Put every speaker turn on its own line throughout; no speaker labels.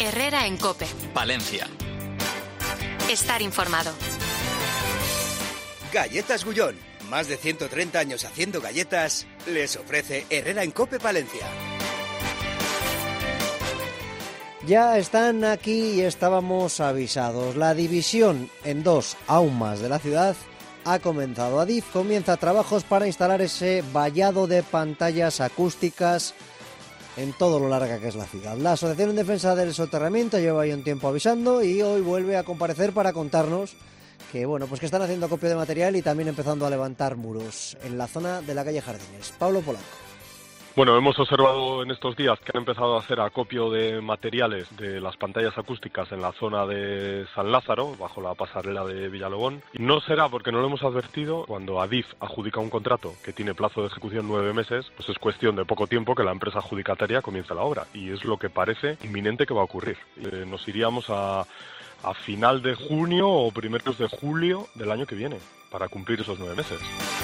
Herrera en COPE.
Palencia.
Estar informado.
Galletas Gullón. Más de 130 años haciendo galletas, les ofrece Herrera en COPE Palencia.
Ya están aquí y estábamos avisados. La división en dos aún más de la ciudad ha comenzado. Adif comienza trabajos para instalar ese vallado de pantallas acústicas en todo lo larga que es la ciudad. La Asociación en Defensa del Soterramiento lleva ya un tiempo avisando y hoy vuelve a comparecer para contarnos que que están haciendo acopio de material y también empezando a levantar muros en la zona de la calle Jardines. Pablo Polanco.
Bueno, hemos observado en estos días que han empezado a hacer acopio de materiales de las pantallas acústicas en la zona de San Lázaro, bajo la pasarela de Villalobón. Y no será porque no lo hemos advertido. Cuando Adif adjudica un contrato que tiene plazo de ejecución 9 meses, pues es cuestión de poco tiempo que la empresa adjudicataria comience la obra. Y es lo que parece inminente que va a ocurrir. Nos iríamos a final de junio o primeros de julio del año que viene para cumplir esos 9 meses.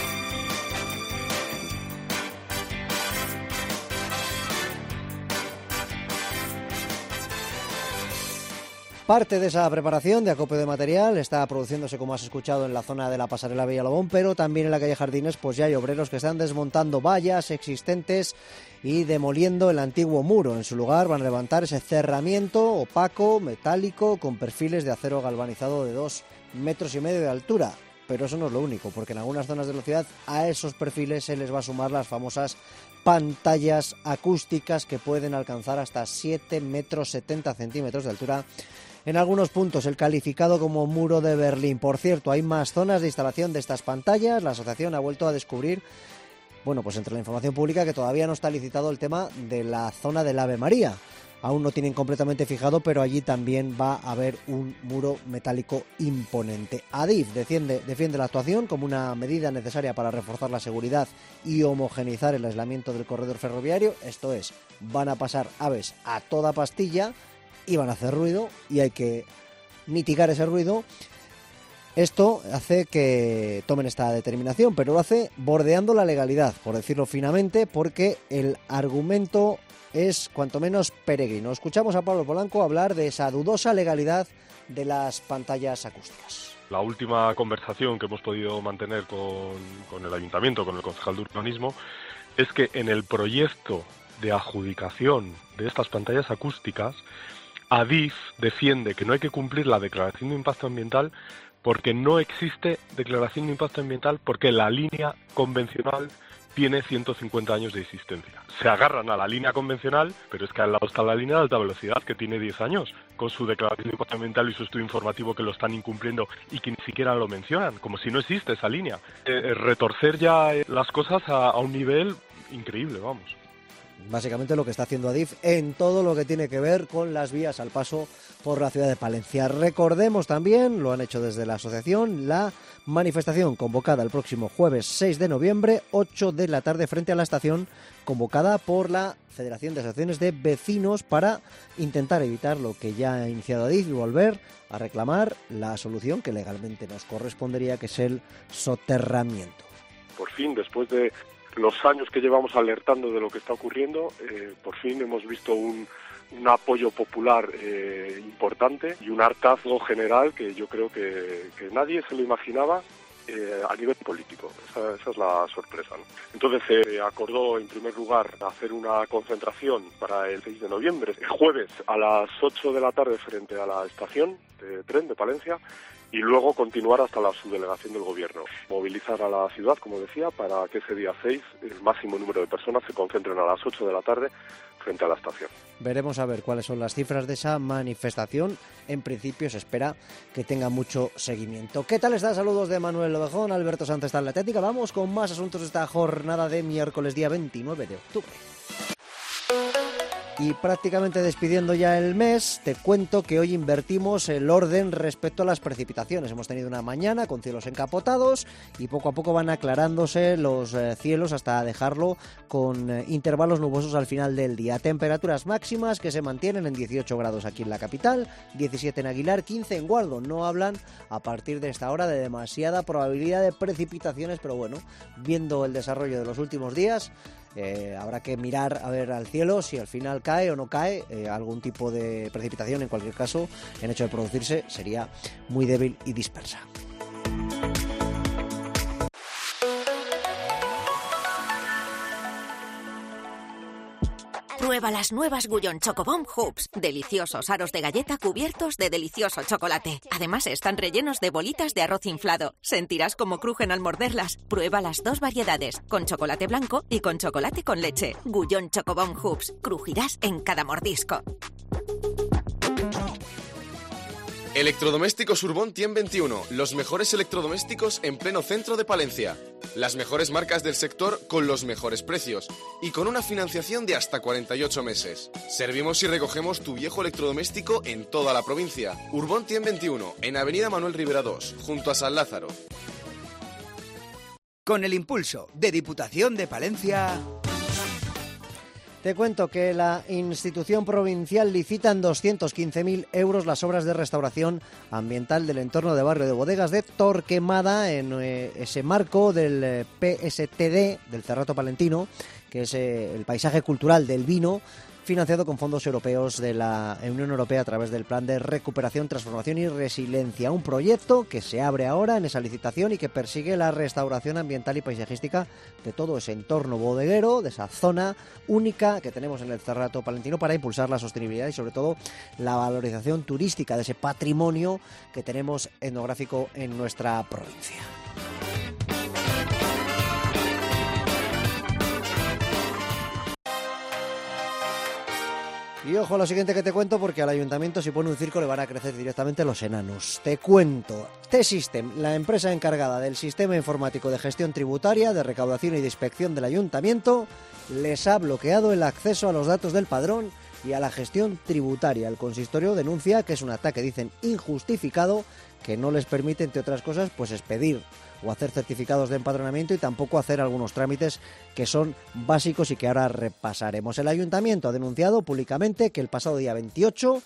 Parte de esa preparación de acopio de material está produciéndose, como has escuchado, en la zona de la pasarela Villalobón, pero también en la calle Jardines pues ya hay obreros que están desmontando vallas existentes y demoliendo el antiguo muro. En su lugar van a levantar ese cerramiento opaco, metálico, con perfiles de acero galvanizado de 2,5 metros de altura. Pero eso no es lo único, porque en algunas zonas de la ciudad a esos perfiles se les va a sumar las famosas pantallas acústicas que pueden alcanzar hasta 7,70 metros de altura. En algunos puntos el calificado como muro de Berlín. Por cierto, hay más zonas de instalación de estas pantallas. La asociación ha vuelto a descubrir, entre la información pública, que todavía no está licitado el tema de la zona del Ave María. Aún no tienen completamente fijado, pero allí también va a haber un muro metálico imponente. Adif defiende la actuación como una medida necesaria para reforzar la seguridad y homogeneizar el aislamiento del corredor ferroviario. Esto es, van a pasar aves a toda pastilla y van a hacer ruido y hay que mitigar ese ruido. Esto hace que tomen esta determinación, pero lo hace bordeando la legalidad, por decirlo finamente, porque el argumento es cuanto menos peregrino. Escuchamos a Pablo Polanco hablar de esa dudosa legalidad de las pantallas acústicas.
La última conversación que hemos podido mantener con el Ayuntamiento, con el concejal de urbanismo, es que en el proyecto de adjudicación de estas pantallas acústicas, Adif defiende que no hay que cumplir la declaración de impacto ambiental porque no existe declaración de impacto ambiental porque la línea convencional tiene 150 años de existencia. Se agarran a la línea convencional, pero es que al lado está la línea de alta velocidad, que tiene 10 años, con su declaración de impacto ambiental y su estudio informativo que lo están incumpliendo y que ni siquiera lo mencionan, como si no existe esa línea. Retorcer ya las cosas a un nivel increíble, vamos.
Básicamente lo que está haciendo Adif en todo lo que tiene que ver con las vías al paso por la ciudad de Palencia. Recordemos también, lo han hecho desde la asociación, la manifestación convocada el próximo jueves 6 de noviembre, 8 de la tarde, frente a la estación, convocada por la Federación de Asociaciones de Vecinos para intentar evitar lo que ya ha iniciado Adif y volver a reclamar la solución que legalmente nos correspondería, que es el soterramiento.
Por fin, después de los años que llevamos alertando de lo que está ocurriendo, por fin hemos visto un apoyo popular importante y un hartazgo general que yo creo que nadie se lo imaginaba a nivel político. Esa es la sorpresa, ¿no? Entonces se acordó en primer lugar hacer una concentración para el 6 de noviembre, el jueves a las 8 de la tarde frente a la estación de tren de Palencia, y luego continuar hasta la subdelegación del gobierno. Movilizar a la ciudad, como decía, para que ese día 6 el máximo número de personas se concentren a las 8 de la tarde frente a la estación.
Veremos a ver cuáles son las cifras de esa manifestación. En principio se espera que tenga mucho seguimiento. ¿Qué tal está? Saludos de Manuel Lobejón, Alberto Sánchez está en la técnica. Vamos con más asuntos de esta jornada de miércoles, día 29 de octubre. Y prácticamente despidiendo ya el mes, te cuento que hoy invertimos el orden respecto a las precipitaciones. Hemos tenido una mañana con cielos encapotados y poco a poco van aclarándose los cielos hasta dejarlo con intervalos nubosos al final del día. Temperaturas máximas que se mantienen en 18 grados aquí en la capital, 17 en Aguilar, 15 en Gualdo. No hablan a partir de esta hora de demasiada probabilidad de precipitaciones, pero bueno, viendo el desarrollo de los últimos días, habrá que mirar a ver al cielo si al final cae o no cae algún tipo de precipitación. En cualquier caso, en hecho de producirse, sería muy débil y dispersa.
Prueba las nuevas Gullón Chocobomb Hoops. Deliciosos aros de galleta cubiertos de delicioso chocolate. Además están rellenos de bolitas de arroz inflado. Sentirás como crujen al morderlas. Prueba las dos variedades, con chocolate blanco y con chocolate con leche. Gullón Chocobomb Hoops. Crujirás en cada mordisco.
Electrodomésticos Urbón 121, los mejores electrodomésticos en pleno centro de Palencia. Las mejores marcas del sector con los mejores precios y con una financiación de hasta 48 meses. Servimos y recogemos tu viejo electrodoméstico en toda la provincia. Urbón 121, en Avenida Manuel Rivera 2, junto a San Lázaro.
Con el impulso de Diputación de Palencia...
Te cuento que la institución provincial licita en 215.000 euros las obras de restauración ambiental del entorno de barrio de Bodegas de Torquemada en ese marco del PSTD, del Cerrato Palentino, que es el paisaje cultural del vino, financiado con fondos europeos de la Unión Europea a través del Plan de Recuperación, Transformación y Resiliencia. Un proyecto que se abre ahora en esa licitación y que persigue la restauración ambiental y paisajística de todo ese entorno bodeguero, de esa zona única que tenemos en el Cerrato Palentino, para impulsar la sostenibilidad y sobre todo la valorización turística de ese patrimonio que tenemos etnográfico en nuestra provincia. Y ojo a lo siguiente que te cuento, porque al ayuntamiento, si pone un circo, le van a crecer directamente los enanos. Te cuento. T-System, la empresa encargada del sistema informático de gestión tributaria, de recaudación y de inspección del ayuntamiento, les ha bloqueado el acceso a los datos del padrón y a la gestión tributaria. El consistorio denuncia que es un ataque, dicen, injustificado, que no les permite, entre otras cosas, pues expedir o hacer certificados de empadronamiento y tampoco hacer algunos trámites que son básicos y que ahora repasaremos. El ayuntamiento ha denunciado públicamente que el pasado día 24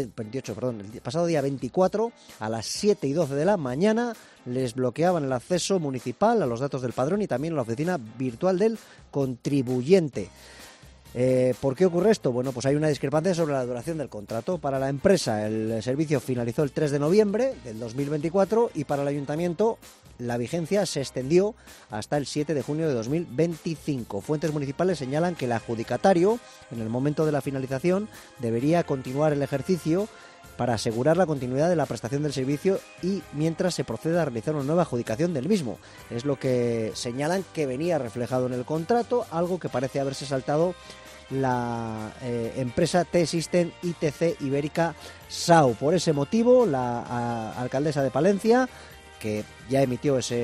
a las 7 y 12 de la mañana les bloqueaban el acceso municipal a los datos del padrón y también a la oficina virtual del contribuyente. ¿Por qué ocurre esto? Bueno, pues hay una discrepancia sobre la duración del contrato. Para la empresa el servicio finalizó el 3 de noviembre del 2024 y para el ayuntamiento la vigencia se extendió hasta el 7 de junio de 2025. Fuentes municipales señalan que el adjudicatario, en el momento de la finalización, debería continuar el ejercicio para asegurar la continuidad de la prestación del servicio y mientras se proceda a realizar una nueva adjudicación del mismo. Es lo que señalan que venía reflejado en el contrato, algo que parece haberse saltado la empresa T-System ITC Ibérica SAU. Por ese motivo, la alcaldesa de Palencia, que ya emitió esa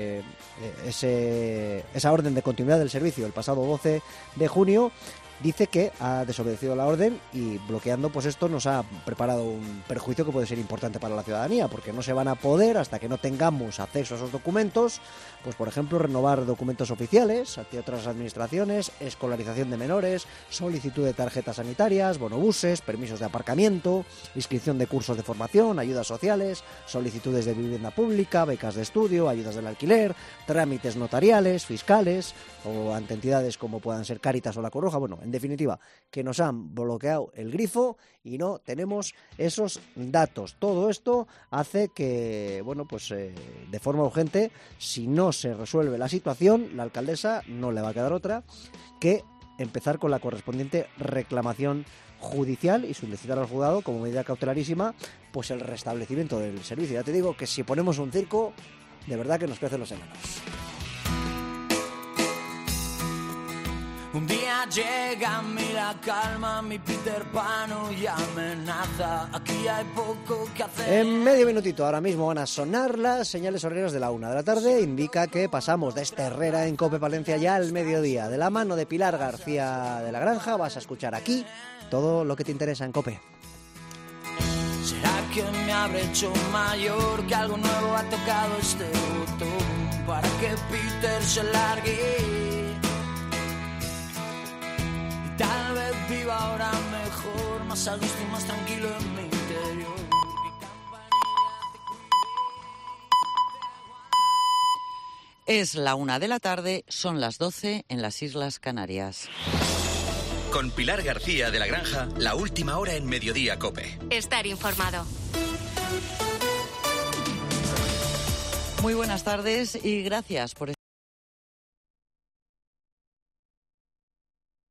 orden de continuidad del servicio el pasado 12 de junio, dice que ha desobedecido la orden y bloqueando pues esto nos ha preparado un perjuicio que puede ser importante para la ciudadanía, porque no se van a poder, hasta que no tengamos acceso a esos documentos, pues por ejemplo renovar documentos oficiales ante otras administraciones, escolarización de menores, solicitud de tarjetas sanitarias, bonobuses, permisos de aparcamiento, inscripción de cursos de formación, ayudas sociales, solicitudes de vivienda pública, becas de estudio, ayudas del alquiler, trámites notariales, fiscales o ante entidades como puedan ser Cáritas o La Cruz Roja. Bueno, en definitiva, que nos han bloqueado el grifo y no tenemos esos datos. Todo esto hace que, bueno, pues de forma urgente, si no se resuelve la situación, la alcaldesa no le va a quedar otra que empezar con la correspondiente reclamación judicial y solicitar al juzgado como medida cautelarísima pues el restablecimiento del servicio. Ya te digo que si ponemos un circo, de verdad que nos crecen los enanos.
Un día llega a mí la calma, mi Peter Pan y amenaza. Aquí hay poco que hacer.
En medio minutito, ahora mismo van a sonar las señales horarias de la 1 de la tarde. Indica que pasamos de esta Herrera en Cope Palencia ya al mediodía. De la mano de Pilar García de la Granja vas a escuchar aquí todo lo que te interesa en Cope.
¿Será que me habré hecho mayor, que algo nuevo ha tocado este botón para que Peter se largue? Tal vez viva ahora mejor, más a gusto y más tranquilo en mi interior.
Es la 1 p.m, son las 12 en las Islas Canarias.
Con Pilar García de la Granja, la última hora en Mediodía COPE.
Estar informado.
Muy buenas tardes y gracias por